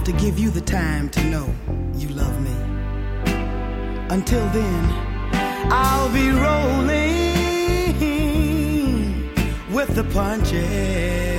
to give you the time to know you love me. Until then, I'll be rolling with the punches.